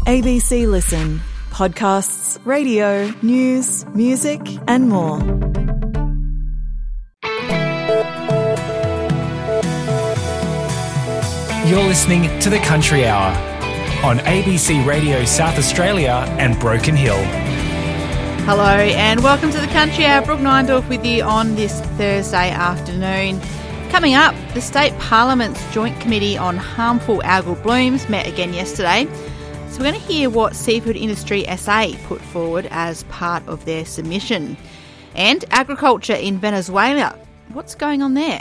ABC Listen. Podcasts, radio, news, music and more. You're listening to The Country Hour on ABC Radio South Australia and Broken Hill. Hello and welcome to The Country Hour. Brooke Neindorf with you on this Thursday afternoon. Coming up, the State Parliament's Joint Committee on Harmful Algal Blooms met again yesterday. So we're going to hear what Seafood Industry SA put forward as part of their submission. And agriculture in Venezuela. What's going on there?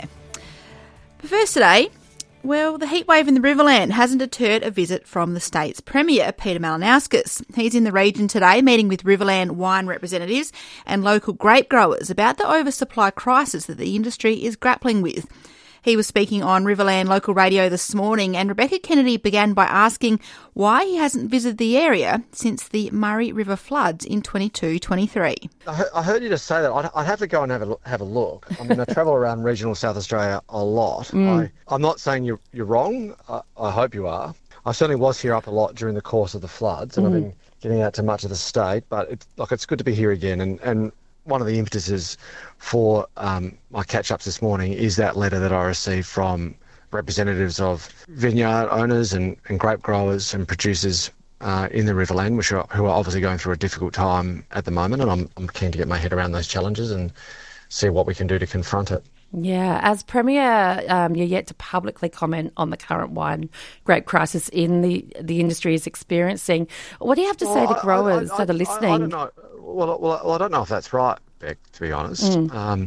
But first today, well, the heatwave in the Riverland hasn't deterred a visit from the state's Premier, Peter Malinauskas. He's in the region today meeting with Riverland wine representatives and local grape growers about the oversupply crisis that the industry is grappling with. He was speaking on Riverland local radio this morning, and Rebecca Kennedy began by asking why he hasn't visited the area since the Murray River floods in 22-23. I heard you just say that. I'd have to go and have a look. I mean, I travel around regional South Australia a lot. I'm not saying you're wrong. I hope you are. I certainly was here up a lot during the course of the floods, and I've been getting out to much of the state. But it's good to be here again, and one of the impetuses for my catch-ups this morning is that letter that I received from representatives of vineyard owners and grape growers and producers in the Riverland, who are obviously going through a difficult time at the moment, and I'm keen to get my head around those challenges and see what we can do to confront it. Yeah, as Premier, you're yet to publicly comment on the current wine grape crisis in the industry is experiencing. What do you have to say to growers that are listening? I don't know. Well, I don't know if that's right, Beck, to be honest.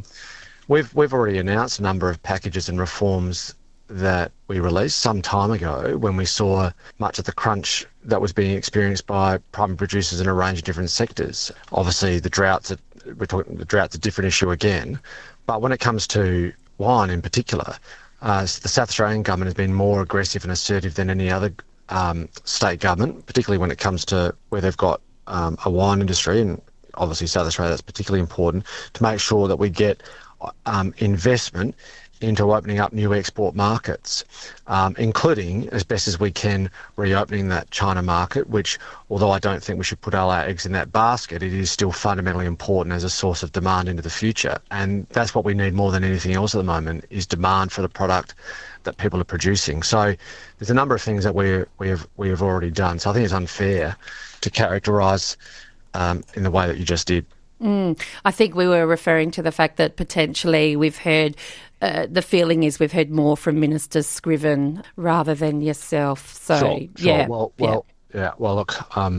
We've already announced a number of packages and reforms that we released some time ago when we saw much of the crunch that was being experienced by primary producers in a range of different sectors. Obviously, the drought's a different issue again. But when it comes to wine in particular, the South Australian government has been more aggressive and assertive than any other state government, particularly when it comes to where they've got a wine industry, and obviously South Australia, that's particularly important, to make sure that we get investment into opening up new export markets, including, as best as we can, reopening that China market, which, although I don't think we should put all our eggs in that basket, it is still fundamentally important as a source of demand into the future. And that's what we need more than anything else at the moment, is demand for the product that people are producing. So there's a number of things that we have already done. So I think it's unfair to characterise in the way that you just did. I think we were referring to the fact that potentially we've heard, the feeling is we've heard more from Minister Scriven rather than yourself. So, sure. Yeah. Well, look,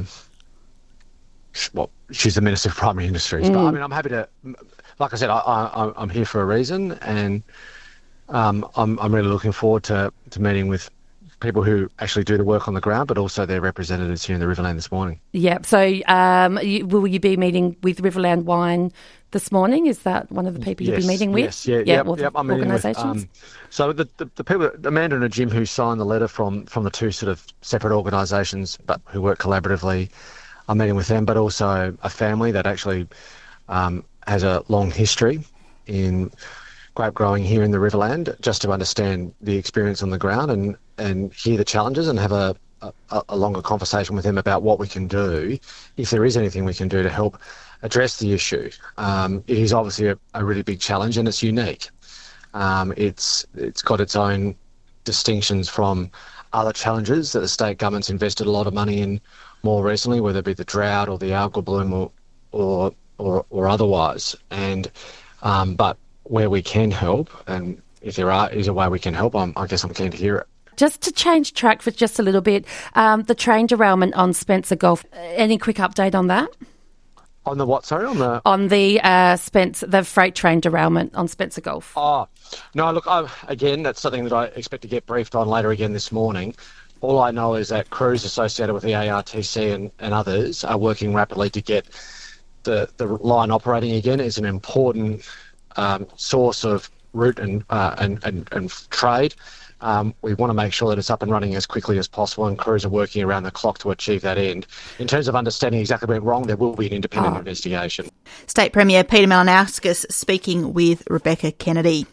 she's the Minister of Primary Industries. But I mean, I'm happy to, like I said, I'm here for a reason, and I'm really looking forward to meeting with people who actually do the work on the ground, but also their representatives here in the Riverland this morning. Yeah. So will you be meeting with Riverland Wine this morning? Is that one of the people you'll be meeting with? Yes, yeah. I'm meeting with, organisations? so the people, Amanda and Jim, who signed the letter from the two sort of separate organisations, but who work collaboratively, I'm meeting with them, but also a family that actually has a long history in grape growing here in the Riverland, just to understand the experience on the ground and hear the challenges and have a longer conversation with them about what we can do, if there is anything we can do to help address the issue. It is obviously a really big challenge, and it's unique. It's got its own distinctions from other challenges that the state government's invested a lot of money in more recently, whether it be the drought or the algal bloom or otherwise. And but where we can help, and if there is a way we can help, I guess I'm keen to hear it. Just to change track for just a little bit, the train derailment on Spencer Gulf, any quick update on that? On the what, sorry? On the freight train derailment on Spencer Gulf. Oh, no, look, again, that's something that I expect to get briefed on later again this morning. All I know is that crews associated with the ARTC and others are working rapidly to get the line operating again. It's an important source of route and trade. We want to make sure that it's up and running as quickly as possible, and crews are working around the clock to achieve that end. In terms of understanding exactly what went wrong, there will be an independent investigation. State Premier Peter Malinauskas speaking with Rebecca Kennedy.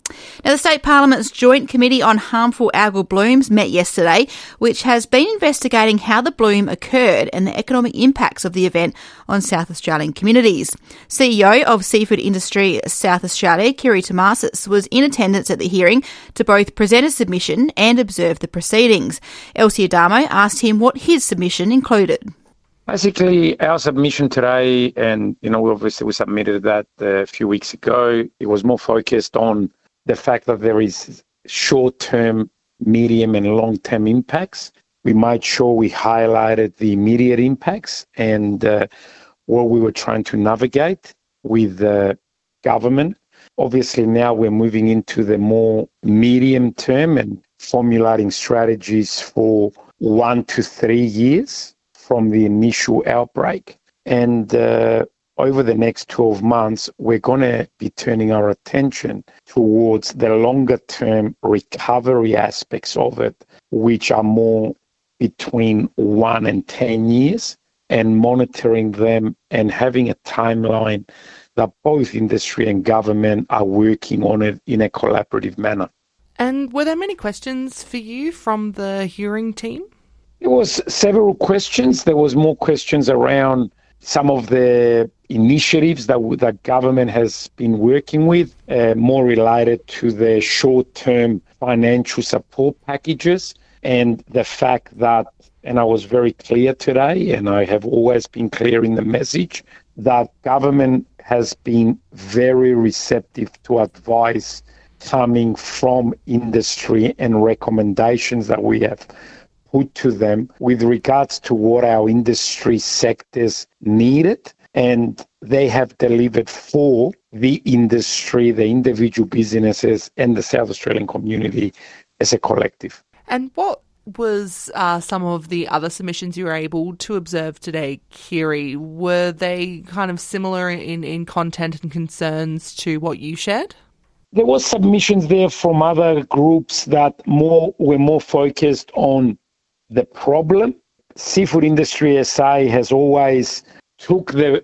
Now, the State Parliament's Joint Committee on Harmful Algal Blooms met yesterday, which has been investigating how the bloom occurred and the economic impacts of the event on South Australian communities. CEO of Seafood Industry South Australia, Kiri Tomasis, was in attendance at the hearing to both present a submission and observe the proceedings. Elsie Adamo asked him what his submission included. Basically, our submission today, and we submitted that a few weeks ago, it was more focused on the fact that there is short-term, medium and long-term impacts. We made sure we highlighted the immediate impacts and what we were trying to navigate with the government. Obviously, now we're moving into the more medium term and formulating strategies for 1 to 3 years from the initial outbreak. And over the next 12 months, we're going to be turning our attention towards the longer term recovery aspects of it, which are more between 1 and 10 years, and monitoring them and having a timeline that both industry and government are working on it in a collaborative manner. And were there many questions for you from the hearing team? There was several questions. There was more questions around some of the initiatives that government has been working with, more related to the short-term financial support packages, and the fact that, and I was very clear today, and I have always been clear in the message, that government has been very receptive to advice coming from industry and recommendations that we have put to them with regards to what our industry sectors needed, and they have delivered for the industry, the individual businesses and the South Australian community as a collective. And what was some of the other submissions you were able to observe today, Kiri? Were they kind of similar in content and concerns to what you shared? There was submissions there from other groups that were more focused on the problem. Seafood Industry SA has always took the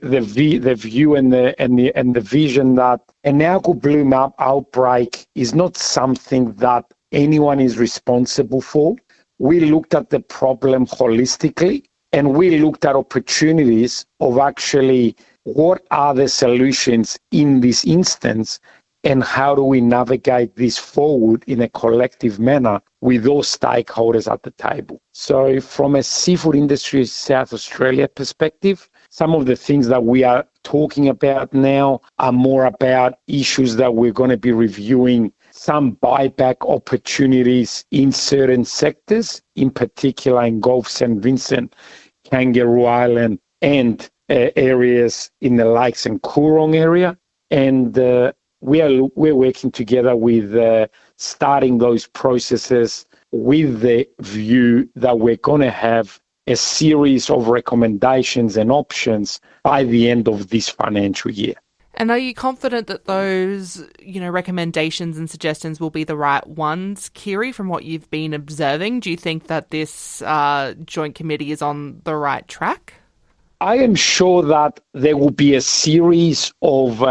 view and the vision that an algal bloom outbreak is not something that anyone is responsible for. We looked at the problem holistically, and we looked at opportunities of actually what are the solutions in this instance, and how do we navigate this forward in a collective manner with all stakeholders at the table. So from a Seafood Industry South Australia perspective, some of the things that we are talking about now are more about issues that we're going to be reviewing, some buyback opportunities in certain sectors, in particular in Gulf St. Vincent, Kangaroo Island, and areas in the Lakes and Coorong area. And we're working together with starting those processes with the view that we're going to have a series of recommendations and options by the end of this financial year. And are you confident that those, recommendations and suggestions will be the right ones, Kiri, from what you've been observing? Do you think that this joint committee is on the right track? I am sure that there will be a series of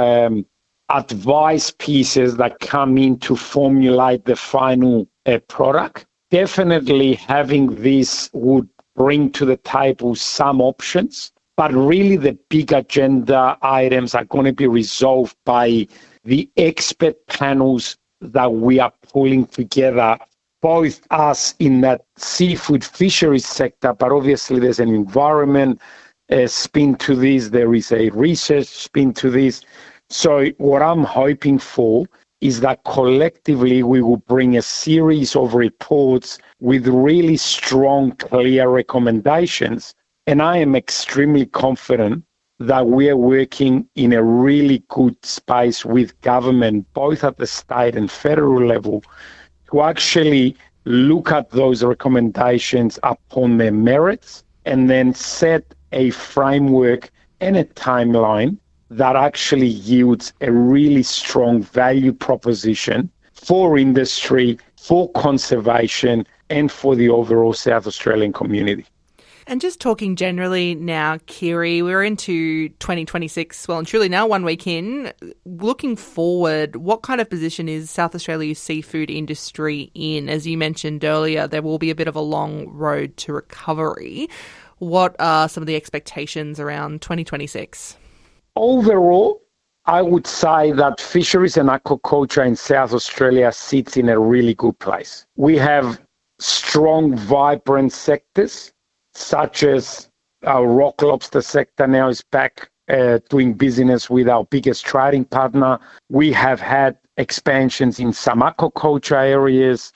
advice pieces that come in to formulate the final product. Definitely having this would bring to the table some options, but really the big agenda items are going to be resolved by the expert panels that we are pulling together, both us in that seafood fisheries sector, but obviously there's an environment spin to this, there is a research spin to this. So what I'm hoping for is that collectively we will bring a series of reports with really strong, clear recommendations. And I am extremely confident that we are working in a really good space with government, both at the state and federal level, to actually look at those recommendations upon their merits and then set a framework and a timeline that actually yields a really strong value proposition for industry, for conservation, and for the overall South Australian community. And just talking generally now, Kiri, we're into 2026, well and truly now, 1 week in. Looking forward, what kind of position is South Australia's seafood industry in? As you mentioned earlier, there will be a bit of a long road to recovery. What are some of the expectations around 2026? Overall, I would say that fisheries and aquaculture in South Australia sits in a really good place. We have strong, vibrant sectors, such as our rock lobster sector now is back doing business with our biggest trading partner. We have had expansions in some aquaculture areas.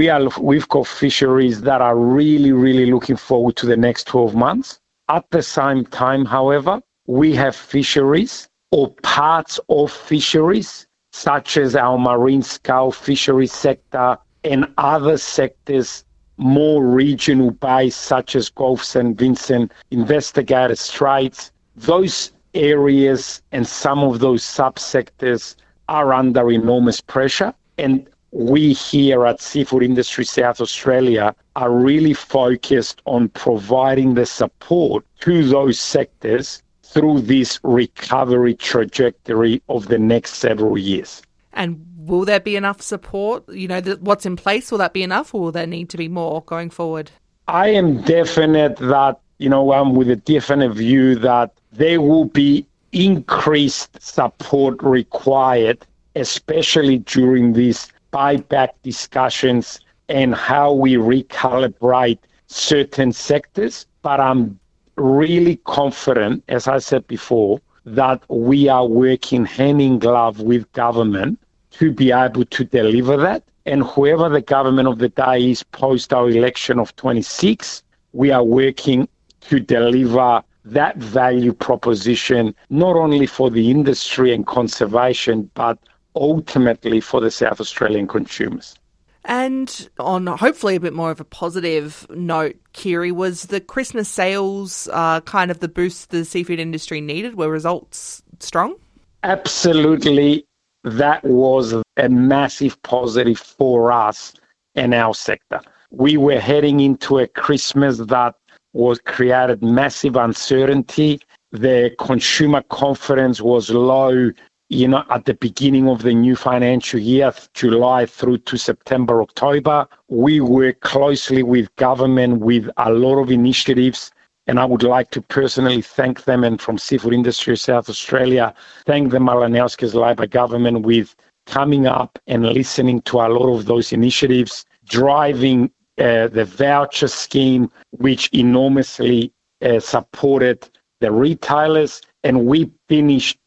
We've got fisheries that are really, really looking forward to the next 12 months. At the same time, however, we have fisheries or parts of fisheries, such as our marine scale fisheries sector and other sectors more regional based, such as Gulf St. Vincent, Investigator Straits. Those areas and some of those subsectors are under enormous pressure. And we here at Seafood Industry South Australia are really focused on providing the support to those sectors through this recovery trajectory of the next several years. And will there be enough support? You know, what's in place, will that be enough, or will there need to be more going forward? I am definite that, I'm with a definite view that there will be increased support required, especially during these buyback discussions and how we recalibrate certain sectors. But I'm really confident, as I said before, that we are working hand in glove with government to be able to deliver that. And whoever the government of the day is post our election of 26, we are working to deliver that value proposition, not only for the industry and conservation, but ultimately for the South Australian consumers. And on hopefully a bit more of a positive note, Kiri, was the Christmas sales kind of the boost the seafood industry needed? Were results strong? Absolutely. That was a massive positive for us and our sector. We were heading into a Christmas that was created massive uncertainty. The consumer confidence was low, at the beginning of the new financial year, July through to September, October. We work closely with government with a lot of initiatives, and I would like to personally thank them, and from Seafood Industry South Australia, thank the Malinowskis Labor government with coming up and listening to a lot of those initiatives, driving the voucher scheme, which enormously supported the retailers. And we finished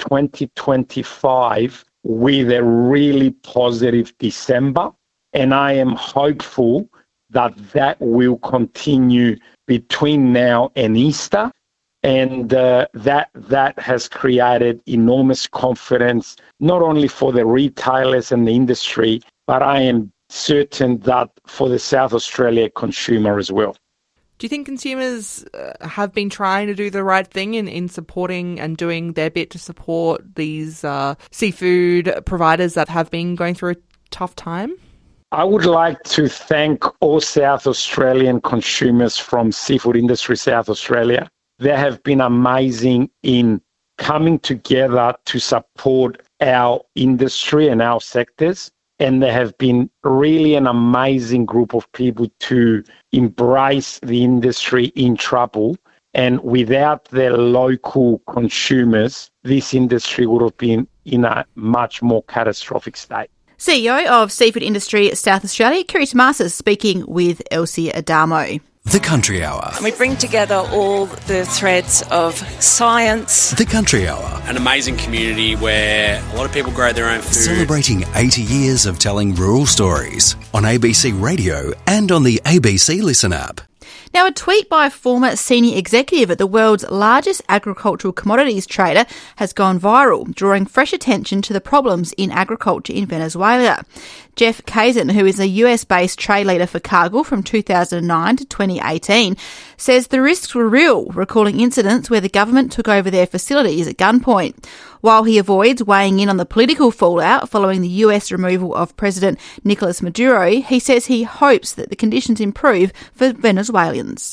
2025 with a really positive December. And I am hopeful that that will continue between now and Easter. And that has created enormous confidence, not only for the retailers and the industry, but I am certain that for the South Australia consumer as well. Do you think consumers have been trying to do the right thing in supporting and doing their bit to support these seafood providers that have been going through a tough time? I would like to thank all South Australian consumers from Seafood Industry South Australia. They have been amazing in coming together to support our industry and our sectors. And they have been really an amazing group of people to embrace the industry in trouble. And without their local consumers, this industry would have been in a much more catastrophic state. CEO of Seafood Industry South Australia, Kiri Tomasas, speaking with Elsie Adamo. The Country Hour. We bring together all the threads of science. The Country Hour. An amazing community where a lot of people grow their own food. Celebrating 80 years of telling rural stories on ABC Radio and on the ABC Listen app. Now, a tweet by a former senior executive at the world's largest agricultural commodities trader has gone viral, drawing fresh attention to the problems in agriculture in Venezuela. Jeff Kazin, who is a US-based trade leader for Cargill from 2009 to 2018, says the risks were real, recalling incidents where the government took over their facilities at gunpoint. While he avoids weighing in on the political fallout following the US removal of President Nicolas Maduro, he says he hopes that the conditions improve for Venezuelans.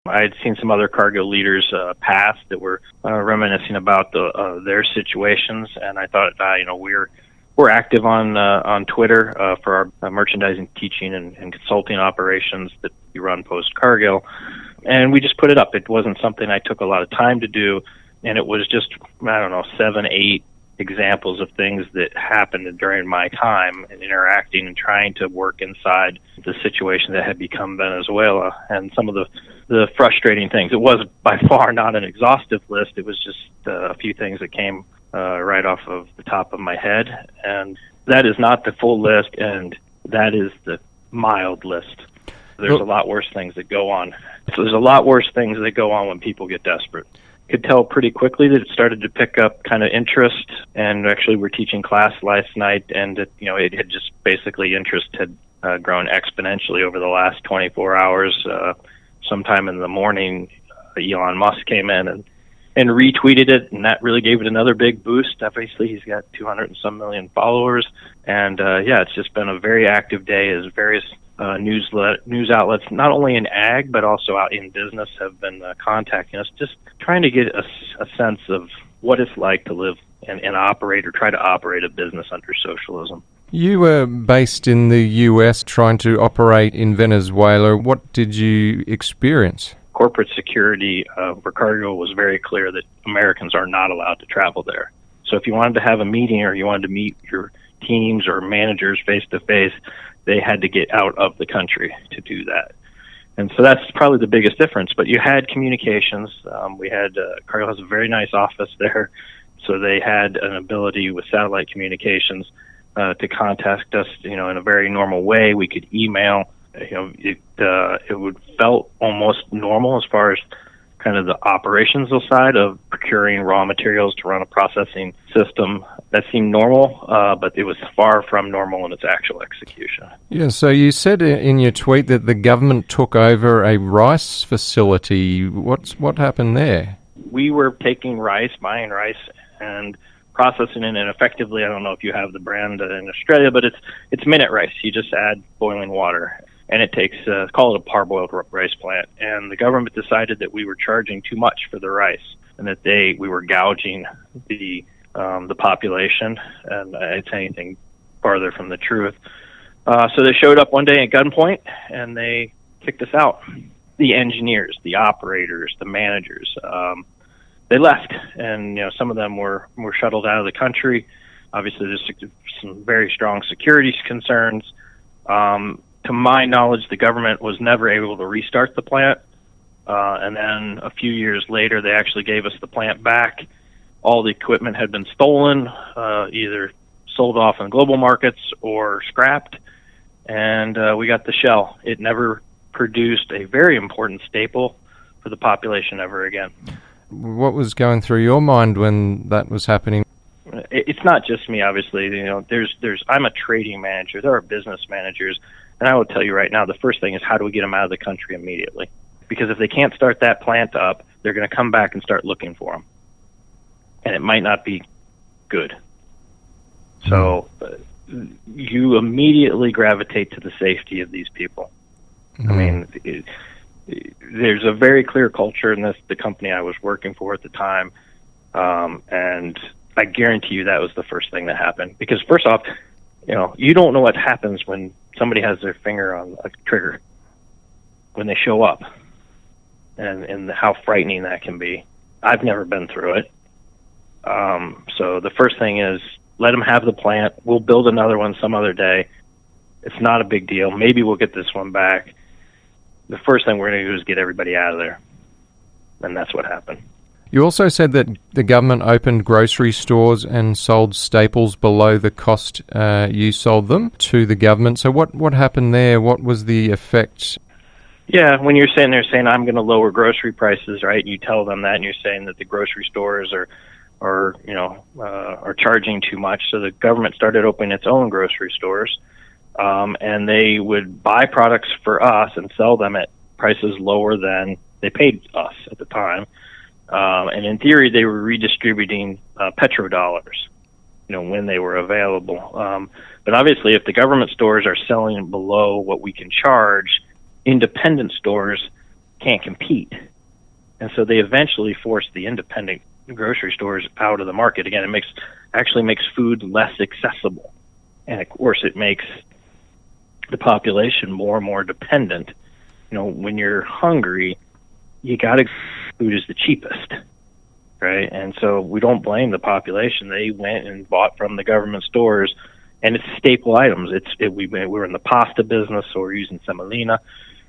I had seen some other cargo leaders pass that were reminiscing about their situations, and I thought, we're active on Twitter for our merchandising, teaching, and consulting operations that we run post-Cargill, and we just put it up. It wasn't something I took a lot of time to do, and it was just, 7, 8 examples of things that happened during my time in interacting and trying to work inside the situation that had become Venezuela, and some of the frustrating things. It was by far not an exhaustive list. It was just a few things that came right off of the top of my head, and that is not the full list, and that is the mild list. There's a lot worse things that go on. So there's a lot worse things that go on when people get desperate. Could tell pretty quickly that it started to pick up kind of interest, and actually we're teaching class last night, and it had just basically interest had grown exponentially over the last 24 hours. Sometime in the morning, Elon Musk came in and retweeted it, and that really gave it another big boost. Obviously, he's got 200 and some million followers, and it's just been a very active day as various news outlets, not only in ag but also out in business, have been contacting us, just trying to get a sense of what it's like to live and operate or try to operate a business under socialism. You were based in the US trying to operate in Venezuela. What did you experience? Corporate security for Cargill was very clear that Americans are not allowed to travel there. So if you wanted to have a meeting or you wanted to meet your teams or managers face-to-face, they had to get out of the country to do that. And so that's probably the biggest difference. But you had communications. We had Cargill has a very nice office there, so they had an ability with satellite communications to contact us, in a very normal way. We could email. It would felt almost normal as far as kind of the operational side of procuring raw materials to run a processing system. That seemed normal, but it was far from normal in its actual execution. Yeah, so you said in your tweet that the government took over a rice facility. What happened there? We were taking rice, buying rice, and processing it, and effectively, I don't know if you have the brand in Australia, but it's minute rice. You just add boiling water, and it takes, call it a parboiled rice plant. And the government decided that we were charging too much for the rice, and that we were gouging the population, and it's anything farther from the truth. So they showed up one day at gunpoint, and they kicked us out. The engineers, the operators, the managers, they left, and some of them were shuttled out of the country. Obviously, there's some very strong security concerns. To my knowledge, the government was never able to restart the plant, and then a few years later, they actually gave us the plant back. All the equipment had been stolen, either sold off in global markets or scrapped, and we got the shell. It never produced a very important staple for the population ever again. What was going through your mind when that was happening? It's not just me, obviously. I'm a trading manager. There are business managers, and I will tell you right now, the first thing is how do we get them out of the country immediately? Because if they can't start that plant up, they're going to come back and start looking for them, and it might not be good. So you immediately gravitate to the safety of these people. I mean, there's a very clear culture in the company I was working for at the time, and I guarantee you that was the first thing that happened. Because first off, you don't know what happens when somebody has their finger on a trigger, when they show up, and how frightening that can be. I've never been through it. So the first thing is let them have the plant. We'll build another one some other day. It's not a big deal. Maybe we'll get this one back. The first thing we're going to do is get everybody out of there. And that's what happened. You also said that the government opened grocery stores and sold staples below the cost you sold them to the government. So what happened there? What was the effect? Yeah, when you're sitting there saying, I'm going to lower grocery prices, right? You tell them that, and you're saying that the grocery stores are charging too much. So the government started opening its own grocery stores. And they would buy products for us and sell them at prices lower than they paid us at the time. And in theory, they were redistributing petrodollars, when they were available. But obviously, if the government stores are selling below what we can charge, independent stores can't compete. And so they eventually forced the independent grocery stores out of the market. Again, it actually makes food less accessible. And of course, it makes the population more and more dependent. When you're hungry, you got to food is the cheapest, right? And so we don't blame the population. They went and bought from the government stores, and it's staple items. We were in the pasta business, so we're using semolina.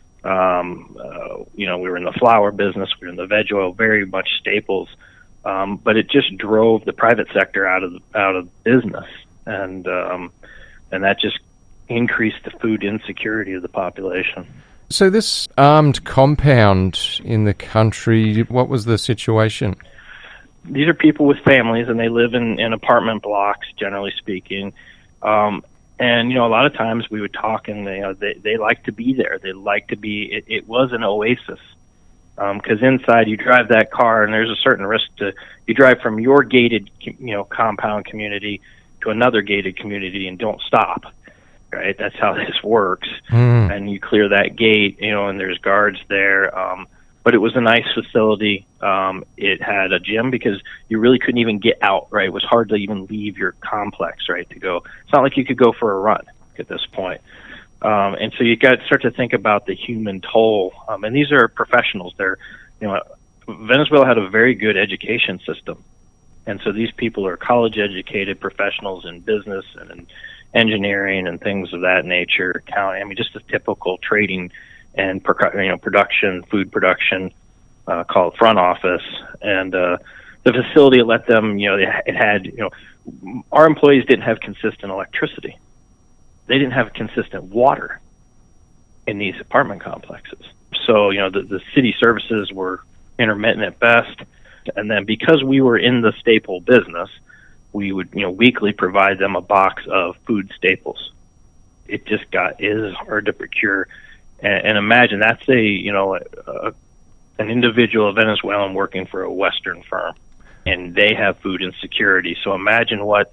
We were in the flour business. We were in the veg oil, very much staples. But it just drove the private sector out of business, and that just increased the food insecurity of the population. So this armed compound in the country, what was the situation? These are people with families, and they live in apartment blocks, generally speaking. And, a lot of times we would talk, and they like to be there. They like to be, it was an oasis. Because inside you drive that car, and there's a certain risk you drive from your gated, compound community to another gated community and don't stop. Right, that's how this works. And you clear that gate, and there's guards there. But it was a nice facility. It had a gym because you really couldn't even get out. Right, it was hard to even leave your complex. Right, to go. It's not like you could go for a run at this point. And so you got to start to think about the human toll. And these are professionals. Venezuela had a very good education system, and so these people are college-educated professionals in business and in engineering and things of that nature, accounting. I mean, just a typical trading and production, food production, called front office. And the facility let them, it had, our employees didn't have consistent electricity. They didn't have consistent water in these apartment complexes. So, the city services were intermittent at best. And then because we were in the staple business, we would, weekly provide them a box of food staples. It just is hard to procure. And imagine that's an individual Venezuelan working for a Western firm, and they have food insecurity. So imagine what,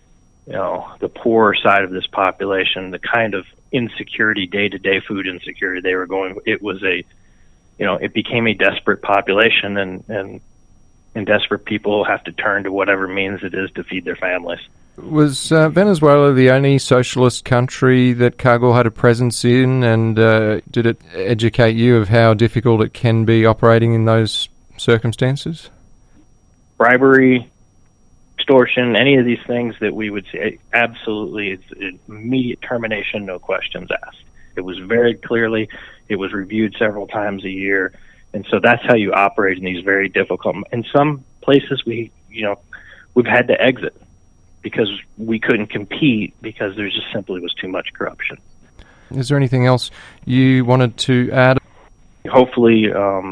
the poor side of this population, the kind of insecurity, day-to-day food insecurity they were going. It was it became a desperate population, and desperate people have to turn to whatever means it is to feed their families. Was Venezuela the only socialist country that Cargill had a presence in, and did it educate you of how difficult it can be operating in those circumstances? Bribery, extortion, any of these things that we would say, absolutely, it's immediate termination, no questions asked. It was very clearly, it was reviewed several times a year. And so that's how you operate in these very difficult. In some places, we've had to exit because we couldn't compete because there just simply was too much corruption. Is there anything else you wanted to add? Hopefully,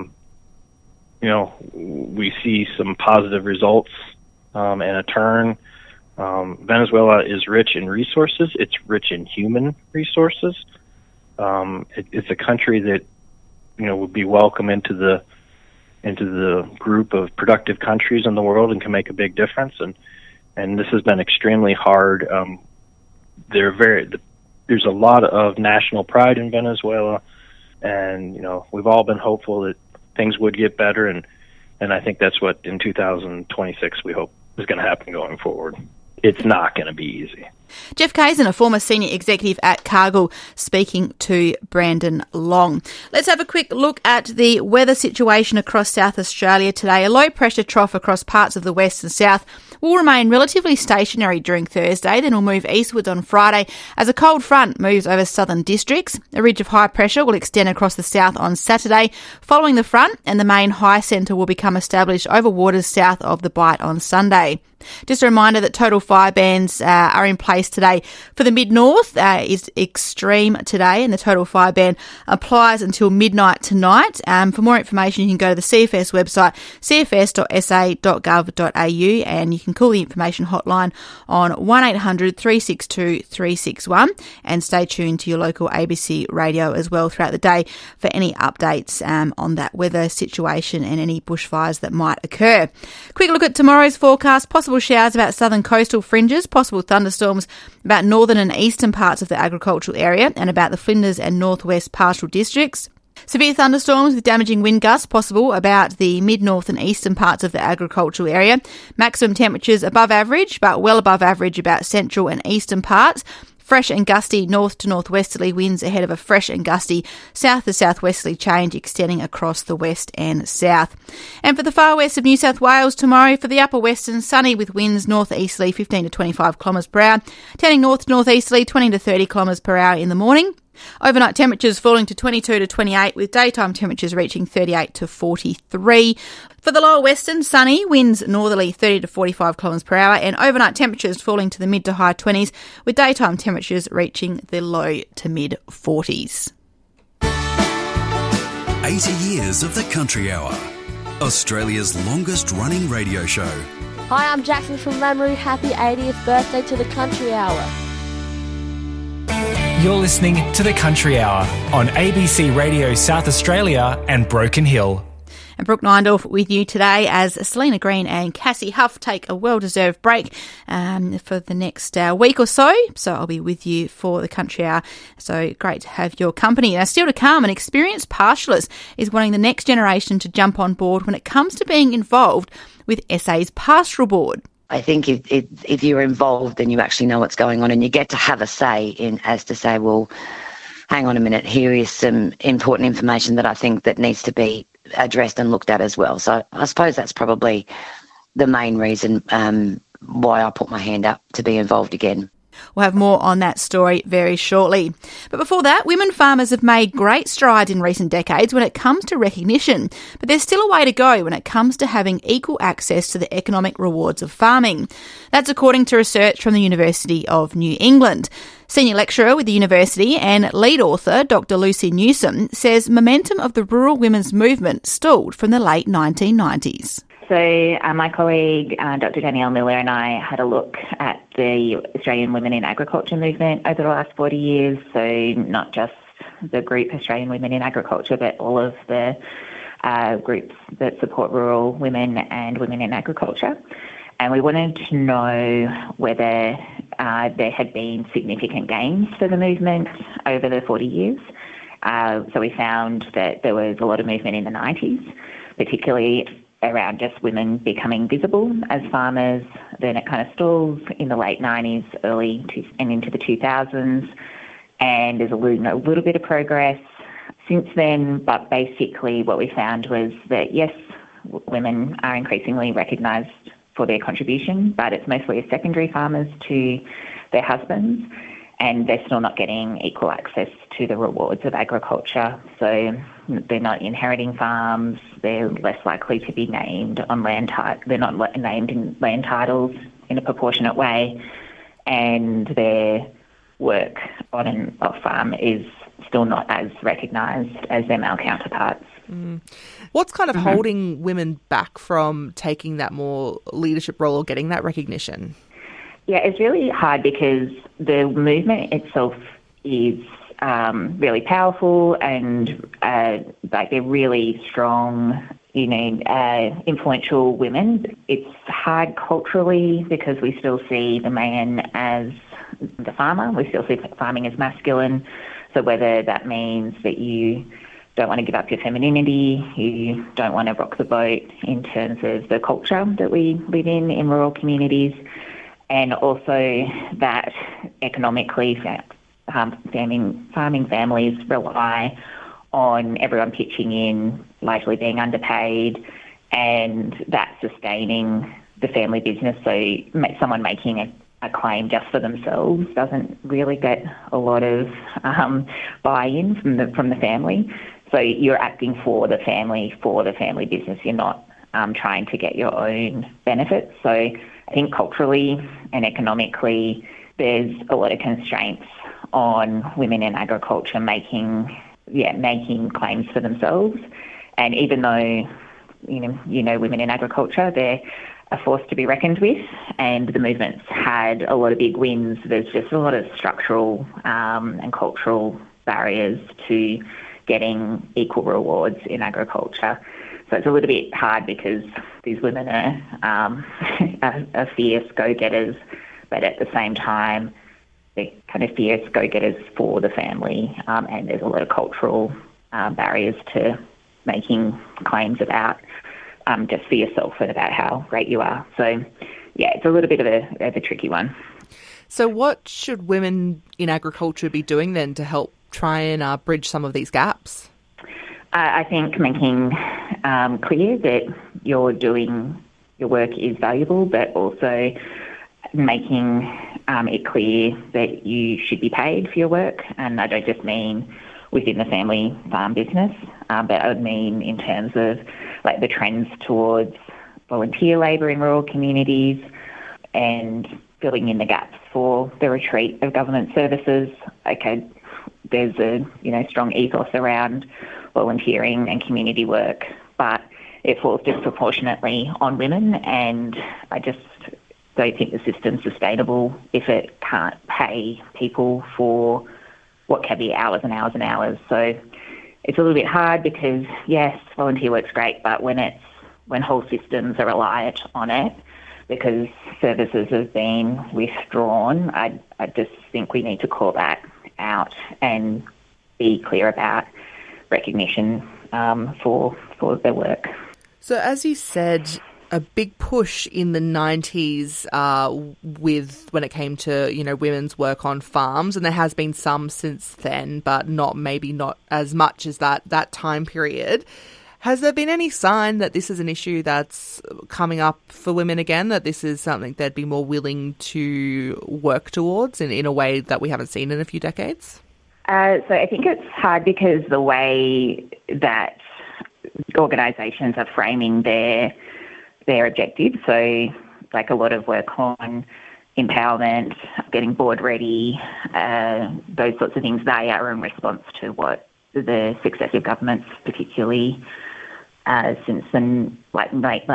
we see some positive results and a turn. Venezuela is rich in resources. It's rich in human resources. It's a country that would be welcome into the group of productive countries in the world and can make a big difference. And this has been extremely hard. There's a lot of national pride in Venezuela, and we've all been hopeful that things would get better, and I think that's what in 2026 we hope is going to happen going forward. It's not going to be easy. Jeff Kazin, a former senior executive at Cargill, speaking to Brandon Long. Let's have a quick look at the weather situation across South Australia today. A low pressure trough across parts of the west and south will remain relatively stationary during Thursday, then will move eastwards on Friday as a cold front moves over southern districts. A ridge of high pressure will extend across the south on Saturday following the front, and the main high centre will become established over waters south of the Bight on Sunday. Just a reminder that total fire bans are in place today. For the mid-north is extreme today, and the total fire ban applies until midnight tonight. For more information, you can go to the CFS website, cfs.sa.gov.au, and you can call the information hotline on 1800 362 361, and stay tuned to your local ABC radio as well throughout the day for any updates on that weather situation and any bushfires that might occur. Quick look at tomorrow's forecast. Possible showers about southern coastal fringes, possible thunderstorms about northern and eastern parts of the agricultural area and about the Flinders and northwest pastoral districts. Severe thunderstorms with damaging wind gusts possible about the mid-north and eastern parts of the agricultural area. Maximum temperatures above average, but well above average about central and eastern parts. Fresh and gusty north to northwesterly winds ahead of a fresh and gusty south to southwesterly change extending across the west and south. And for the far west of New South Wales tomorrow, for the upper western, sunny with winds northeasterly 15 to 25 kilometres per hour, turning north to northeasterly 20 to 30 kilometres per hour in the morning. Overnight temperatures falling to 22 to 28 with daytime temperatures reaching 38 to 43. For the lower western, sunny, winds northerly 30 to 45 kilometres per hour and overnight temperatures falling to the mid to high 20s with daytime temperatures reaching the low to mid 40s. 80 years of the Country Hour, Australia's longest running radio show. Hi, I'm Jackson from Lameroo. Happy 80th birthday to the Country Hour. You're listening to The Country Hour on ABC Radio South Australia and Broken Hill. And Brooke Neindorf with you today as Selena Green and Cassie Huff take a well-deserved break for the next week or so. So I'll be with you for The Country Hour. So great to have your company. Now, still to come, an experienced pastoralist is wanting the next generation to jump on board when it comes to being involved with SA's pastoral board. I think if you're involved and you actually know what's going on and you get to have a say in as to say, well, hang on a minute, here is some important information that I think that needs to be addressed and looked at as well. So I suppose that's probably the main reason why I put my hand up to be involved again. We'll have more on that story very shortly. But before that, women farmers have made great strides in recent decades when it comes to recognition. But there's still a way to go when it comes to having equal access to the economic rewards of farming. That's according to research from the University of New England. Senior lecturer with the university and lead author Dr. Lucy Newsom says momentum of the rural women's movement stalled from the late 1990s. So my colleague, Dr. Danielle Miller, and I had a look at the Australian Women in Agriculture movement over the last 40 years. So not just the group Australian Women in Agriculture, but all of the groups that support rural women and women in agriculture. And we wanted to know whether there had been significant gains for the movement over the 40 years. So we found that there was a lot of movement in the 90s, particularly around just women becoming visible as farmers. Then it kind of stalls in the late 90s, and into the 2000s, and there's a little bit of progress since then, but basically what we found was that, yes, women are increasingly recognised for their contribution, but it's mostly as secondary farmers to their husbands, and they're still not getting equal access to the rewards of agriculture. So they're not inheriting farms, they're less likely to be named on land they're not named in land titles in a proportionate way, and their work on and off farm is still not as recognised as their male counterparts. What's kind of holding women back from taking that more leadership role or getting that recognition? Yeah, it's really hard because the movement itself is really powerful and they're really strong, influential women. It's hard culturally because we still see the man as the farmer. We still see farming as masculine. So whether that means that you don't want to give up your femininity, you don't want to rock the boat in terms of the culture that we live in rural communities, and also that economically farming families rely on everyone pitching in, largely being underpaid, and that sustaining the family business. So someone making a claim just for themselves doesn't really get a lot of buy-in from the family. So you're acting for the family business. You're not trying to get your own benefits. So I think culturally and economically, there's a lot of constraints on women in agriculture making claims for themselves. And even though, women in agriculture, they're a force to be reckoned with, and the movement's had a lot of big wins, there's just a lot of structural and cultural barriers to getting equal rewards in agriculture. So it's a little bit hard because these women are fierce go-getters, but at the same time, they're kind of fierce go-getters for the family, and there's a lot of cultural barriers to making claims about just for yourself and about how great you are. So, yeah, it's a little bit of a tricky one. So what should women in agriculture be doing then to help try and bridge some of these gaps? I think making clear that your work is valuable, but also making it clear that you should be paid for your work. And I don't just mean within the family farm business, but I would mean in terms of like the trends towards volunteer labour in rural communities and filling in the gaps for the retreat of government services. Okay, there's a strong ethos around volunteering and community work, but it falls disproportionately on women, and I just don't think the system's sustainable if it can't pay people for what can be hours and hours and hours. So it's a little bit hard because, yes, volunteer work's great, but when whole systems are reliant on it because services have been withdrawn, I just think we need to call that out and be clear about recognition for their work. So as you said, a big push in the 90s when it came to, women's work on farms, and there has been some since then, but maybe not as much as that time period. Has there been any sign that this is an issue that's coming up for women again, that this is something they'd be more willing to work towards in a way that we haven't seen in a few decades? So I think it's hard because the way that organisations are framing their objectives, so like a lot of work on empowerment, getting board ready, those sorts of things, they are in response to what the successive governments, particularly since the late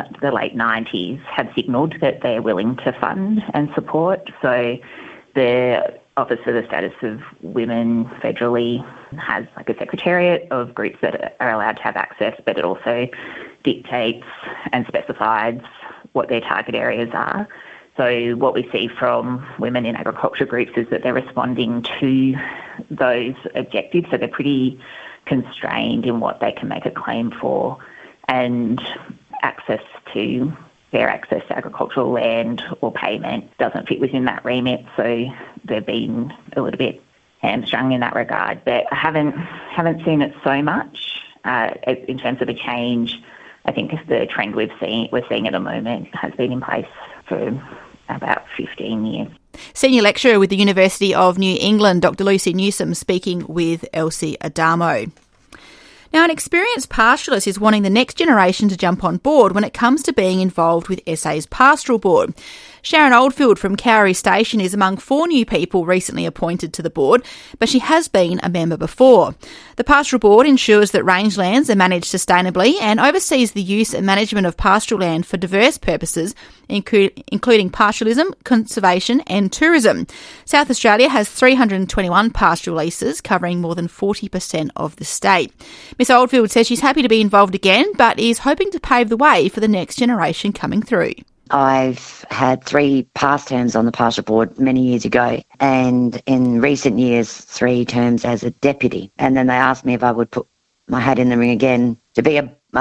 90s, have signalled that they're willing to fund and support. So the Office for the Status of Women federally has like a secretariat of groups that are allowed to have access, but it also dictates and specifies what their target areas are. So what we see from women in agriculture groups is that they're responding to those objectives. So they're pretty constrained in what they can make a claim for, and their access to agricultural land or payment doesn't fit within that remit. So they've been a little bit hamstrung in that regard. But I haven't seen it so much in terms of a change. I think the trend we're seeing at the moment has been in place for about 15 years. Senior lecturer with the University of New England, Dr. Lucy Newsom, speaking with Elsie Adamo. Now, an experienced pastoralist is wanting the next generation to jump on board when it comes to being involved with SA's pastoral board. Sharon Oldfield from Cowrie Station is among 4 new people recently appointed to the board, but she has been a member before. The pastoral board ensures that rangelands are managed sustainably and oversees the use and management of pastoral land for diverse purposes, including pastoralism, conservation and tourism. South Australia has 321 pastoral leases covering more than 40% of the state. Miss Oldfield says she's happy to be involved again, but is hoping to pave the way for the next generation coming through. I've had 3 past terms on the pastoral board many years ago, and in recent years 3 terms as a deputy. And then they asked me if I would put my hat in the ring again to be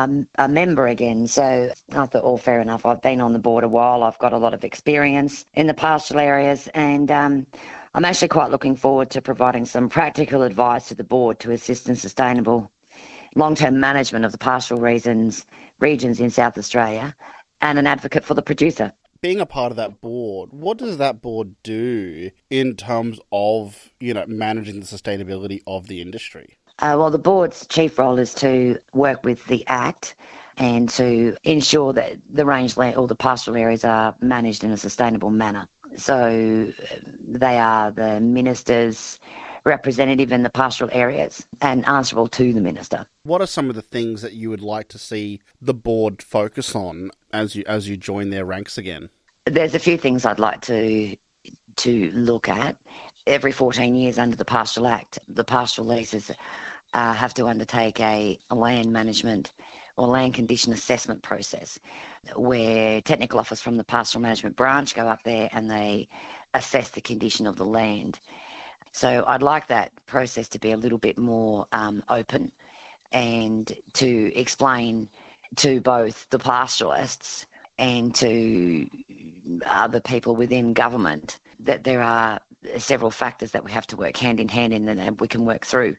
a member again. So I thought, fair enough. I've been on the board a while. I've got a lot of experience in the pastoral areas, and I'm actually quite looking forward to providing some practical advice to the board to assist in sustainable long-term management of the pastoral regions in South Australia, and an advocate for the producer. Being a part of that board, what does that board do in terms of, managing the sustainability of the industry? Well, the board's chief role is to work with the Act and to ensure that the rangeland or the pastoral areas are managed in a sustainable manner. So they are the minister's representative in the pastoral areas and answerable to the minister. What are some of the things that you would like to see the board focus on as you join their ranks again? There's a few things I'd like to look at. Every 14 years under the Pastoral Act, the pastoral leases have to undertake a land management or land condition assessment process where technical officers from the pastoral management branch go up there and they assess the condition of the land. So I'd like that process to be a little bit more open and to explain to both the pastoralists and to other people within government that there are several factors that we have to work hand in hand in and that we can work through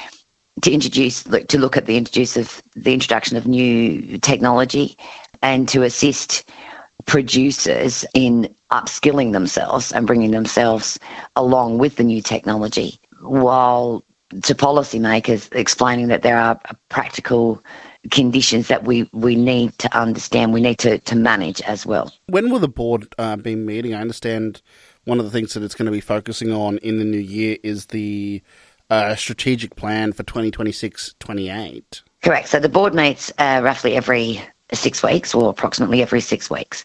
to look at the introduction of new technology and to assist producers in upskilling themselves and bringing themselves along with the new technology, while to policymakers explaining that there are practical conditions that we need to understand, we need to manage as well. When will the board be meeting? I understand one of the things that it's going to be focusing on in the new year is the strategic plan for 2026-28. Correct. So the board meets roughly every 6 weeks, or approximately every 6 weeks.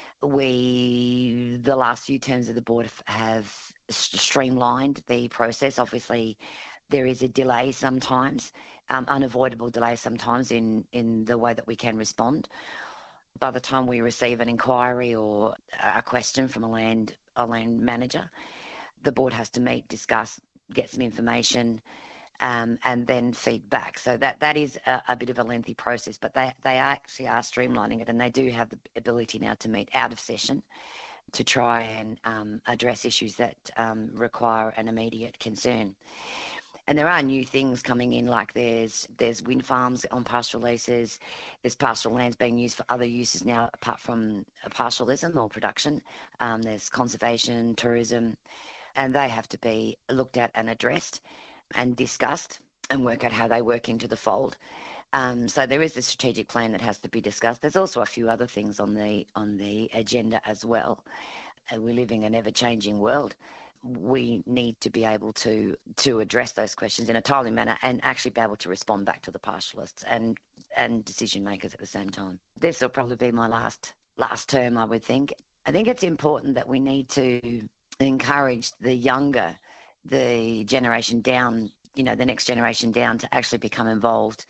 The last few terms of the board have streamlined the process. Obviously, there is a delay sometimes, unavoidable delay sometimes in the way that we can respond. By the time we receive an inquiry or a question from a land manager, the board has to meet, discuss, get some information, and then feedback. So that is a bit of a lengthy process, but they actually are streamlining it, and they do have the ability now to meet out of session to try and address issues that require an immediate concern. And there are new things coming in, like there's wind farms on pastoral leases, there's pastoral lands being used for other uses now apart from pastoralism or production. There's conservation, tourism, and they have to be looked at and addressed and discussed and work out how they work into the fold. So there is a strategic plan that has to be discussed. There's also a few other things on the agenda as well. We're living in an ever-changing world. We need to be able to address those questions in a timely manner and actually be able to respond back to the pastoralists and decision makers at the same time. This will probably be my last term, I would think. I think it's important that we need to encourage the generation down, the next generation down, to actually become involved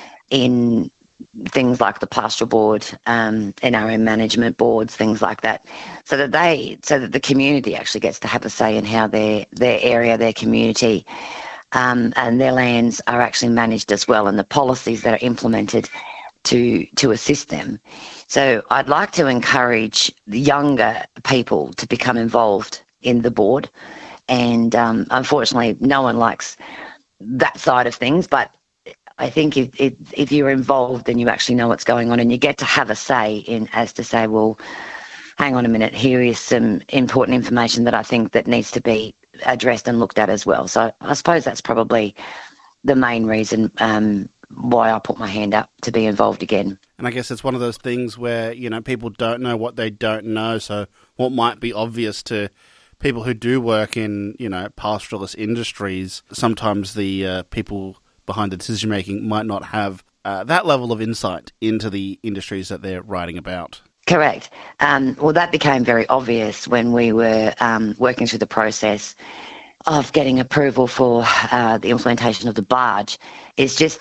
in things like the pastoral board, NRM management boards, things like that, so that the community actually gets to have a say in how their area, their community, and their lands are actually managed as well, and the policies that are implemented to assist them. So I'd like to encourage the younger people to become involved in the board, and unfortunately no one likes that side of things, but I think if you're involved and you actually know what's going on and you get to have a say in, as to say, well, hang on a minute, here is some important information that I think that needs to be addressed and looked at as well. So I suppose that's probably the main reason why I put my hand up to be involved again. And I guess it's one of those things where, people don't know what they don't know. So what might be obvious to people who do work in, pastoralist industries, sometimes the people behind the decision-making might not have that level of insight into the industries that they're writing about. Correct. Well, that became very obvious when we were working through the process of getting approval for the implementation of the barge. Is just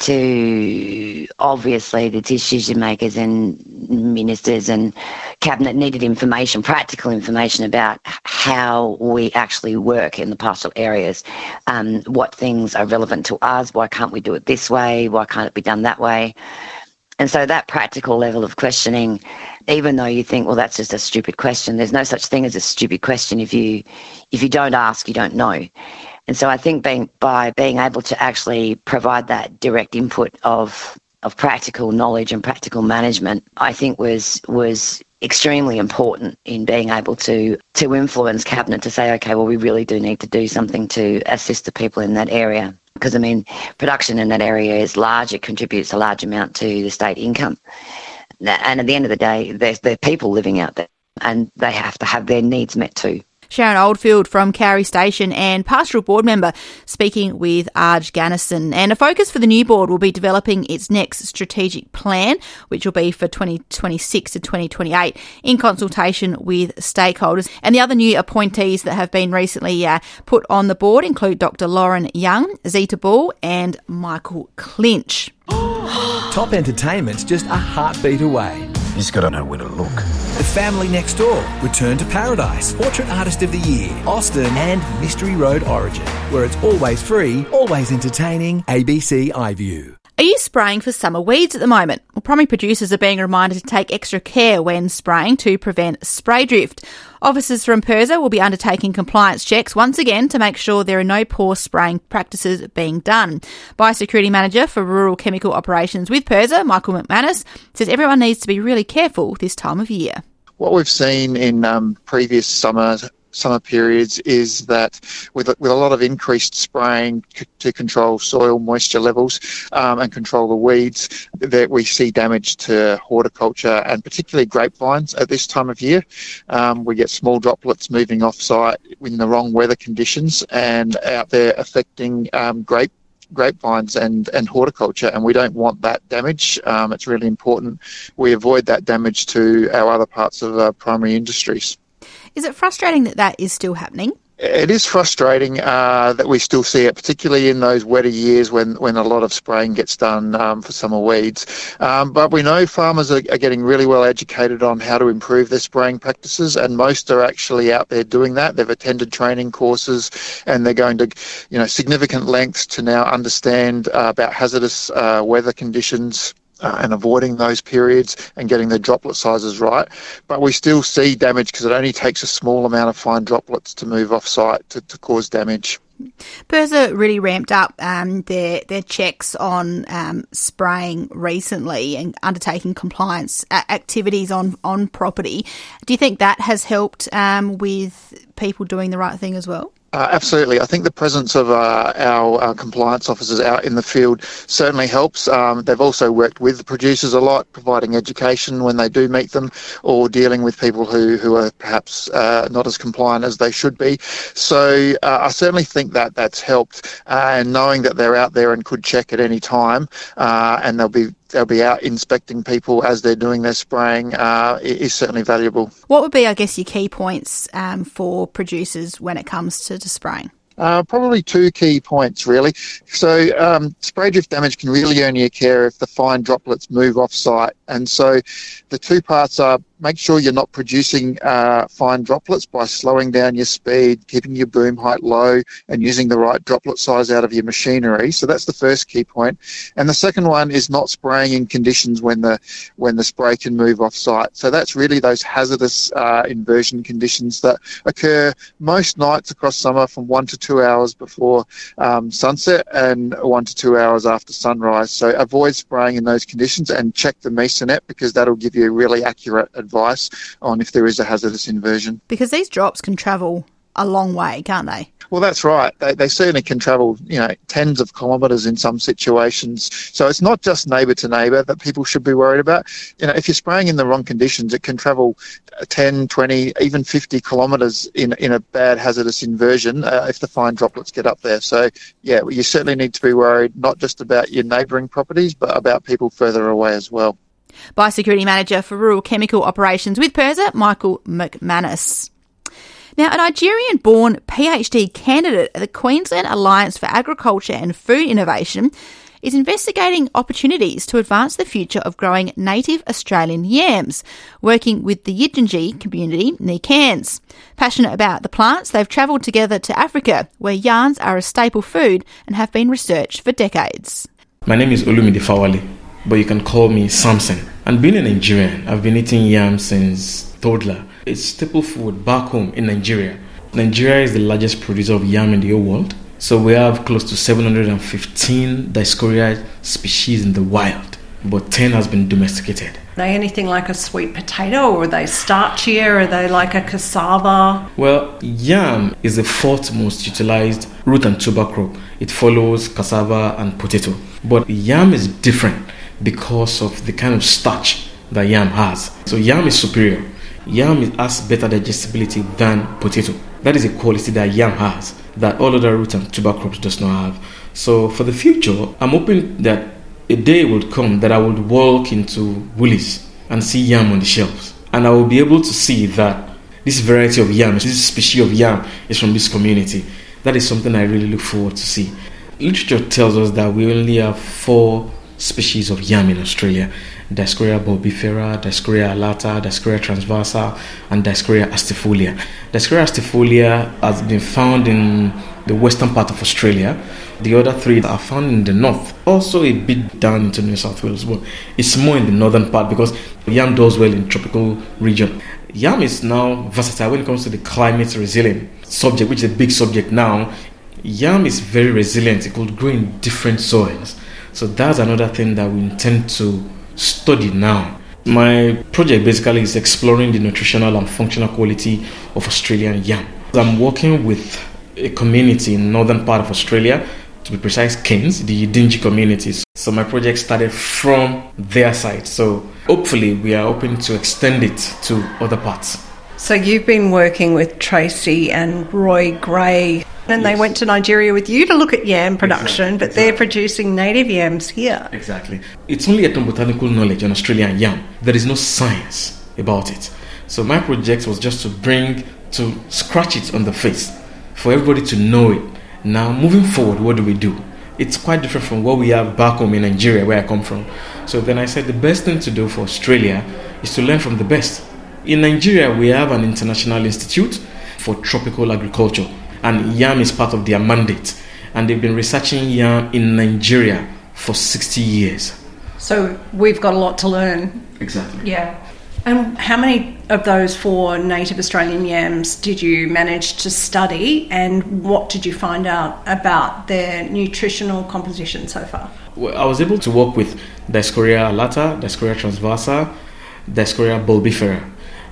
to, obviously, the decision-makers and ministers and cabinet needed information, practical information about how we actually work in the pastoral areas, what things are relevant to us, why can't we do it this way, why can't it be done that way. And so that practical level of questioning, even though you think, well, that's just a stupid question, there's no such thing as a stupid question. If you don't ask, you don't know. And so I think by being able to actually provide that direct input of practical knowledge and practical management, I think was extremely important in being able to influence Cabinet to say, okay, well, we really do need to do something to assist the people in that area. Because, production in that area is large. It contributes a large amount to the state income. And at the end of the day, there are people living out there, and they have to have their needs met too. Sharon Oldfield from Cowrie Station and Pastoral Board member speaking with Arj Gannison. And a focus for the new board will be developing its next strategic plan, which will be for 2026 to 2028, in consultation with stakeholders. And the other new appointees that have been recently put on the board include Dr. Lauren Young, Zita Bull and Michael Clinch. Top entertainment's just a heartbeat away. You just got to know where to look. The Family Next Door, Return to Paradise, Portrait Artist of the Year, Austin and Mystery Road Origin, where it's always free, always entertaining, ABC iView. Are you spraying for summer weeds at the moment? Well, primary producers are being reminded to take extra care when spraying to prevent spray drift. Officers from PIRSA will be undertaking compliance checks once again to make sure there are no poor spraying practices being done. Biosecurity Manager for Rural Chemical Operations with PIRSA, Michael McManus, says everyone needs to be really careful this time of year. What we've seen in previous summer periods is that with a lot of increased spraying to control soil moisture levels and control the weeds, that we see damage to horticulture and particularly grapevines at this time of year. We get small droplets moving off-site in the wrong weather conditions and out there affecting grapevines and horticulture, and we don't want that damage. It's really important we avoid that damage to our other parts of primary industries. Is it frustrating that that is still happening? It is frustrating that we still see it, particularly in those wetter years when a lot of spraying gets done for summer weeds. But we know farmers are getting really well educated on how to improve their spraying practices, and most are actually out there doing that. They've attended training courses and they're going to significant lengths to now understand about hazardous weather conditions and avoiding those periods and getting the droplet sizes right. But we still see damage because it only takes a small amount of fine droplets to move off-site to cause damage. PIRSA really ramped up their checks on spraying recently and undertaking compliance activities on property. Do you think that has helped with people doing the right thing as well? Absolutely. I think the presence of our compliance officers out in the field certainly helps. They've also worked with the producers a lot, providing education when they do meet them, or dealing with people who are perhaps not as compliant as they should be. So I certainly think that that's helped, and knowing that they're out there and could check at any time, and they'll be out inspecting people as they're doing their spraying is certainly valuable. What would be, I guess, your key points for producers when it comes to spraying? Probably two key points, really. So spray drift damage can really only occur if the fine droplets move off-site. And so the two parts are make sure you're not producing fine droplets by slowing down your speed, keeping your boom height low, and using the right droplet size out of your machinery. So that's the first key point. And the second one is not spraying in conditions when the spray can move off-site. So that's really those hazardous inversion conditions that occur most nights across summer from 1 to 2 hours before sunset and 1 to 2 hours after sunrise. So avoid spraying in those conditions and check the Mesonet, because that'll give you really accurate advice on if there is a hazardous inversion. Because these drops can travel a long way, can't they? Well, that's right. They certainly can travel, tens of kilometres in some situations. So it's not just neighbour to neighbour that people should be worried about. If you're spraying in the wrong conditions, it can travel 10, 20, even 50 kilometres in a bad hazardous inversion if the fine droplets get up there. So, yeah, you certainly need to be worried not just about your neighbouring properties, but about people further away as well. Biosecurity Manager for Rural Chemical Operations with PIRSA, Michael McManus. Now, a Nigerian-born PhD candidate at the Queensland Alliance for Agriculture and Food Innovation is investigating opportunities to advance the future of growing native Australian yams, working with the Yidjinji community near Cairns. Passionate about the plants, they've travelled together to Africa, where yarns are a staple food and have been researched for decades. My name is Olumide Fawale, but you can call me Samson. And being a Nigerian, I've been eating yam since toddler. It's staple food back home in Nigeria. Nigeria is the largest producer of yam in the whole world. So we have close to 715 Dioscorea species in the wild, but 10 has been domesticated. Are they anything like a sweet potato, or are they starchier? Are they like a cassava? Well, yam is the fourth most utilized root and tuber crop. It follows cassava and potato. But yam is different because of the kind of starch that yam has. So yam is superior. Yam has better digestibility than potato. That is a quality that yam has that all other root and tuber crops does not have. So for the future, I'm hoping that a day will come that I would walk into Woolies and see yam on the shelves. And I will be able to see that this variety of yam, this species of yam is from this community. That is something I really look forward to see. Literature tells us that we only have 4 species of yam in Australia: Dioscorea bulbifera, Dioscorea alata, Dioscorea transversa, and Dioscorea astifolia. Dioscorea astifolia has been found in the western part of Australia. The other three are found in the north, also a bit down into New South Wales, but it's more in the northern part because yam does well in tropical region. Yam is now versatile when it comes to the climate resilient subject, which is a big subject now. Yam is very resilient. It could grow in different soils. So that's another thing that we intend to study now. My project basically is exploring the nutritional and functional quality of Australian yam. I'm working with a community in northern part of Australia, to be precise, Cairns, the Yidinji communities. So my project started from their side. So hopefully we are hoping to extend it to other parts. So you've been working with Tracy and Roy Gray, and they went to Nigeria with you to look at yam production, but they're producing native yams here. Exactly. It's only ethnobotanical knowledge on Australian yam. There is no science about it. So my project was just to scratch it on the face, for everybody to know it. Now, moving forward, what do we do? It's quite different from what we have back home in Nigeria, where I come from. So then I said the best thing to do for Australia is to learn from the best. In Nigeria, we have an international institute for tropical agriculture, and yam is part of their mandate. And they've been researching yam in Nigeria for 60 years. So we've got a lot to learn. Exactly. Yeah. And how many of those 4 native Australian yams did you manage to study, and what did you find out about their nutritional composition so far? Well, I was able to work with Dioscorea alata, Dioscorea transversa, Dioscorea bulbifera.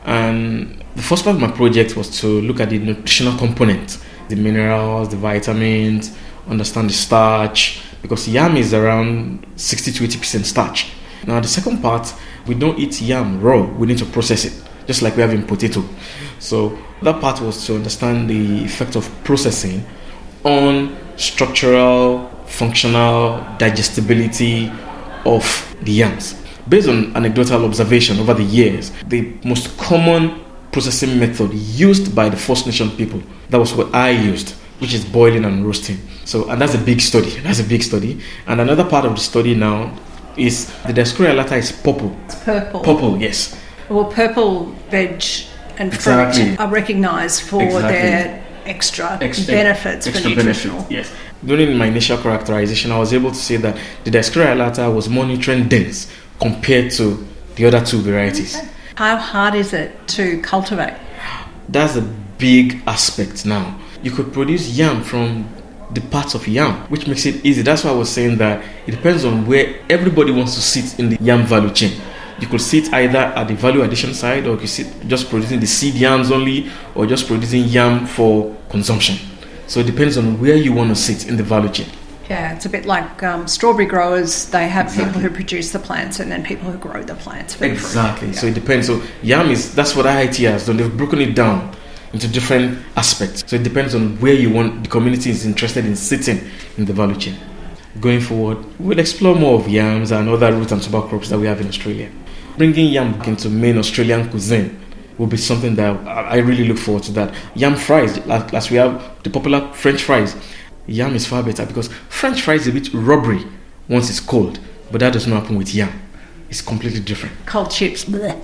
And the first part of my project was to look at the nutritional component, the minerals, the vitamins, understand the starch, because yam is around 60 to 80% starch. Now the second part, we don't eat yam raw, we need to process it, just like we have in potato. So that part was to understand the effect of processing on structural, functional, digestibility of the yams. Based on anecdotal observation over the years, the most common processing method used by the First Nation people, that was what I used, which is boiling and roasting. And that's a big study. And another part of the study now is the Dioscorea alata is purple. It's purple. Purple, yes. Well, purple veg and fruit are recognised for their extra benefits for nutritional. Yes. During my initial characterization, I was able to say that the Dioscorea alata was more nutrient dense compared to the other 2 varieties. Okay. How hard is it to cultivate? That's a big aspect now. You could produce yam from the parts of yam, which makes it easy. That's why I was saying that it depends on where everybody wants to sit in the yam value chain. You could sit either at the value addition side, or you could sit just producing the seed yams only, or just producing yam for consumption. So it depends on where you want to sit in the value chain. Yeah, it's a bit like strawberry growers. They have people who produce the plants and then people who grow the plants for Exactly. the fruit. So it depends. So yam that's what IIT has done. They've broken it down into different aspects. So it depends on where you want the community is interested in sitting in the value chain. Going forward, we'll explore more of yams and other root and tuber crops that we have in Australia. Bringing yam back into main Australian cuisine will be something that I really look forward to. That yam fries, as we have the popular French fries, yam is far better because French fries is a bit rubbery once it's cold, but that does not happen with yam. It's completely different. Cold chips.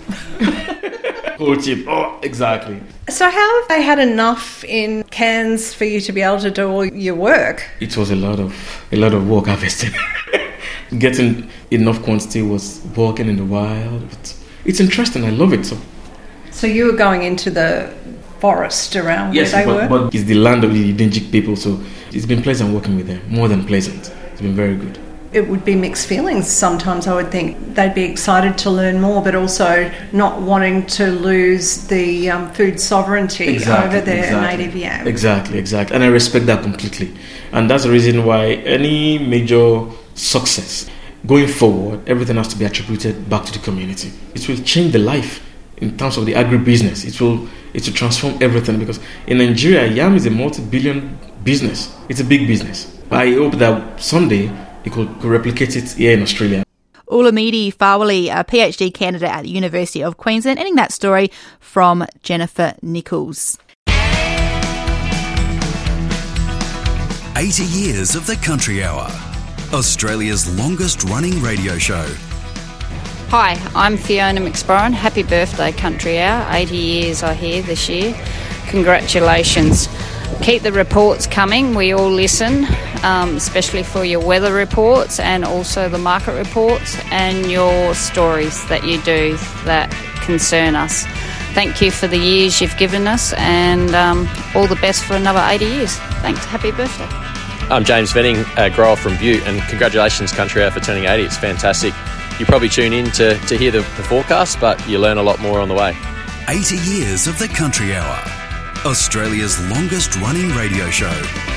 Cold chip. Oh, exactly. So how have they had enough in Cairns for you to be able to do all your work? It was a lot of work harvesting. Getting enough quantity was working in the wild. It's interesting. I love it. So you were going into the forest around where they were? But it's the land of the Yidinji people, so it's been pleasant working with them. More than pleasant. It's been very good. It would be mixed feelings sometimes, I would think. They'd be excited to learn more, but also not wanting to lose the food sovereignty over their native yam. Exactly. And I respect that completely. And that's the reason why any major success going forward, everything has to be attributed back to the community. It will change the life in terms of the agribusiness. It will transform everything, because in Nigeria, yam is a multi-billion business. It's a big business. I hope that someday it could replicate it here in Australia. Olamide Fawali, a PhD candidate at the University of Queensland, ending that story from Jennifer Nichols. 80 years of the Country Hour Australia's longest running radio show. Hi, I'm Fiona McSporran. Happy birthday, Country Hour. 80 years, I hear, this year. Congratulations. Keep the reports coming. We all listen, especially for your weather reports and also the market reports and your stories that you do that concern us. Thank you for the years you've given us, and all the best for another 80 years. Thanks. Happy birthday. I'm James Venning, a grower from Butte, and congratulations, Country Hour, for turning 80. It's fantastic. You probably tune in to hear the forecast, but you learn a lot more on the way. 80 years of the Country Hour, Australia's longest running radio show.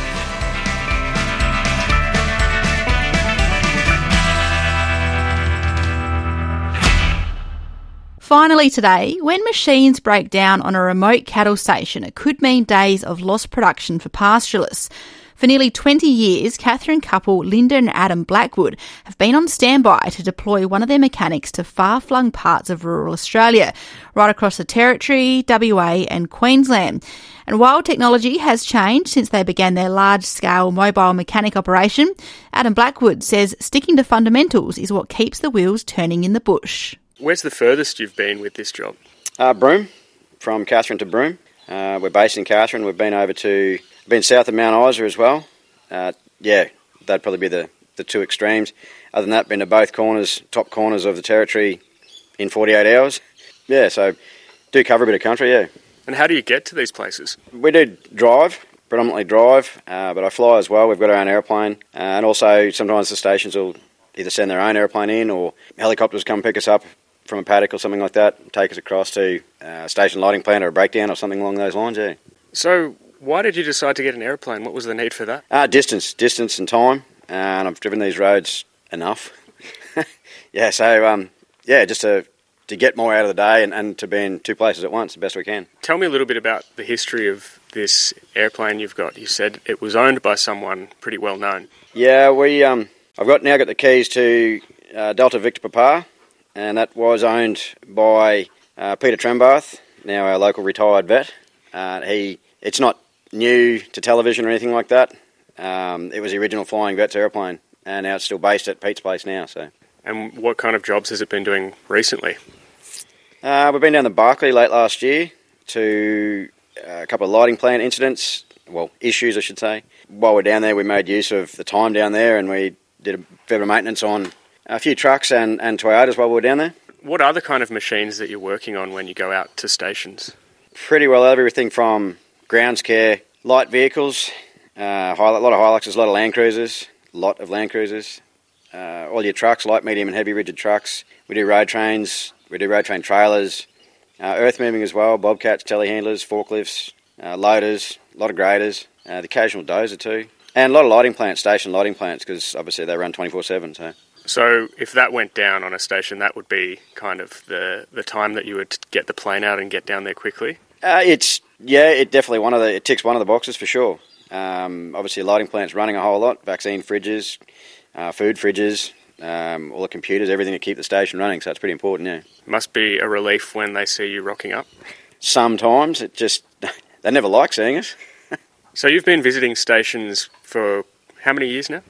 Finally today, when machines break down on a remote cattle station, it could mean days of lost production for pastoralists. For nearly 20 years, Catherine couple Linda and Adam Blackwood have been on standby to deploy one of their mechanics to far-flung parts of rural Australia, right across the Territory, WA and Queensland. And while technology has changed since they began their large-scale mobile mechanic operation, Adam Blackwood says sticking to fundamentals is what keeps the wheels turning in the bush. Where's the furthest you've been with this job? Broome, from Katherine to Broome. We're based in Katherine. We've been south of Mount Isa as well. That'd probably be the two extremes. Other than that, been to both top corners of the Territory in 48 hours. Yeah, so do cover a bit of country, yeah. And how do you get to these places? We do predominantly drive, but I fly as well. We've got our own airplane. And also sometimes the stations will either send their own airplane in or helicopters come pick us up from a paddock or something like that and take us across to a station lighting plant or a breakdown or something along those lines, yeah. So why did you decide to get an airplane? What was the need for that? Distance and time. And I've driven these roads enough. Just to get more out of the day and to be in two places at once the best we can. Tell me a little bit about the history of this airplane you've got. You said it was owned by someone pretty well known. Yeah, I've now got the keys to Delta Victor Papa, and that was owned by Peter Trembath, now our local retired vet. It's not new to television or anything like that. It was the original Flying Vets airplane, and now it's still based at Pete's place now. So. And what kind of jobs has it been doing recently? We've been down to Barkly late last year to a couple of lighting plant issues I should say. While we're down there, we made use of the time down there, and we did a fair bit of maintenance on a few trucks and Toyotas while we were down there. What are the kind of machines that you're working on when you go out to stations? Pretty well everything from grounds care, light vehicles, a lot of Hiluxes, a lot of Land Cruisers, all your trucks, light, medium and heavy rigid trucks. We do road trains, we do road train trailers, earth moving as well, bobcats, telehandlers, forklifts, loaders, a lot of graders, the occasional dozer too. And a lot of lighting plants, station lighting plants, because obviously they run 24/7. So if that went down on a station, that would be kind of the time that you would get the plane out and get down there quickly? It definitely it ticks one of the boxes for sure. Obviously lighting plants running a whole lot, vaccine fridges, food fridges, all the computers, everything to keep the station running, so it's pretty important, yeah. Must be a relief when they see you rocking up? Sometimes. They never like seeing us. So you've been visiting stations for how many years now?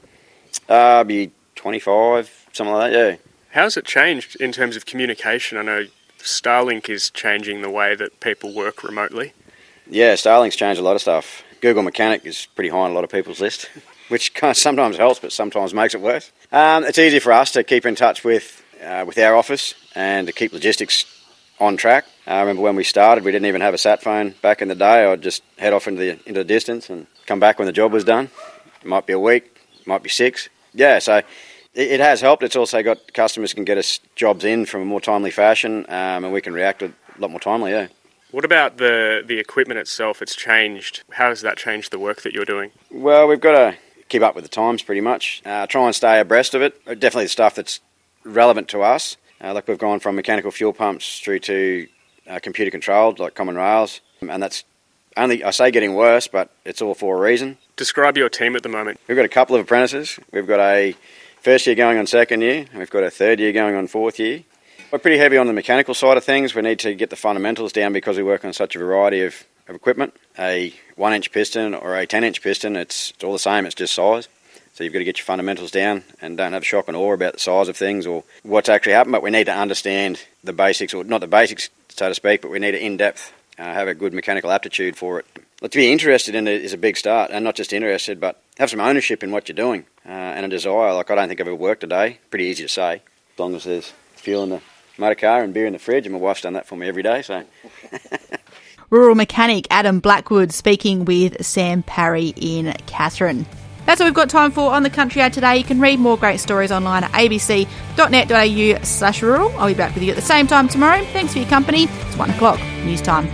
Be 25, something like that, yeah. How's it changed in terms of communication? I know Starlink is changing the way that people work remotely. Yeah, Starlink's changed a lot of stuff. Google Mechanic is pretty high on a lot of people's list, which kind of sometimes helps but sometimes makes it worse. It's easy for us to keep in touch with our office and to keep logistics on track. I remember when we started, we didn't even have a sat phone back in the day. I'd just head off into the distance and come back when the job was done. It might be a week, it might be 6. Yeah, so it has helped. It's also got customers can get us jobs in from a more timely fashion, and we can react a lot more timely, yeah. What about the equipment itself? It's changed. How has that changed the work that you're doing? Well, we've got to keep up with the times pretty much. Try and stay abreast of it. Definitely the stuff that's relevant to us. Like we've gone from mechanical fuel pumps through to computer controlled, like common rails. And that's only, I say getting worse, but it's all for a reason. Describe your team at the moment. We've got a couple of apprentices. We've got a first year going on second year. And we've got a third year going on fourth year. We're pretty heavy on the mechanical side of things. We need to get the fundamentals down because we work on such a variety of equipment. A 1-inch piston or a 10-inch piston, it's all the same, it's just size. So you've got to get your fundamentals down and don't have shock and awe about the size of things or what's actually happened. But we need to understand the basics, or not the basics, so to speak, but we need to in-depth have a good mechanical aptitude for it. Look, to be interested in it is a big start, and not just interested, but have some ownership in what you're doing and a desire. Like, I don't think I've ever worked a day. Pretty easy to say, as long as there's fuel in the motor car and beer in the fridge, and my wife's done that for me every day. So. Rural mechanic Adam Blackwood speaking with Sam Parry in Katherine. That's all we've got time for on the Country Hour today. You can read more great stories online at abc.net.au/rural. I'll be back with you at the same time tomorrow. Thanks for your company. It's 1 o'clock. News time.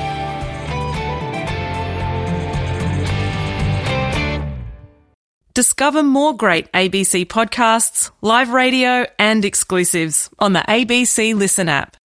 Discover more great ABC podcasts, live radio and exclusives on the ABC Listen app.